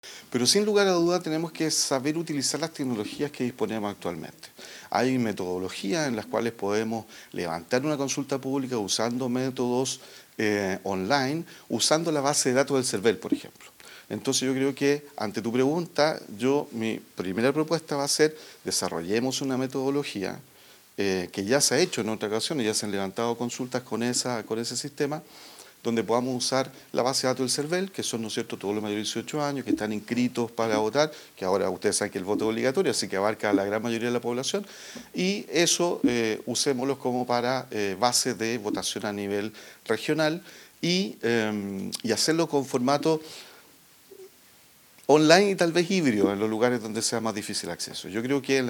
Pero sin lugar a duda tenemos que saber utilizar las tecnologías que disponemos actualmente. Hay metodologías en las cuales podemos levantar una consulta pública usando métodos online, usando la base de datos del CERVEL, por ejemplo. Entonces yo creo que ante tu pregunta, mi primera propuesta va a ser desarrollemos una metodología que ya se ha hecho en otras ocasiones, ya se han levantado consultas con ese sistema, donde podamos usar la base de datos del CERVEL, que son, ¿no es cierto?, todos los mayores de 18 años, que están inscritos para votar, que ahora ustedes saben que el voto es obligatorio, así que abarca a la gran mayoría de la población, y eso usémoslo como para base de votación a nivel regional y hacerlo con formato online y tal vez híbrido en los lugares donde sea más difícil acceso. Yo creo que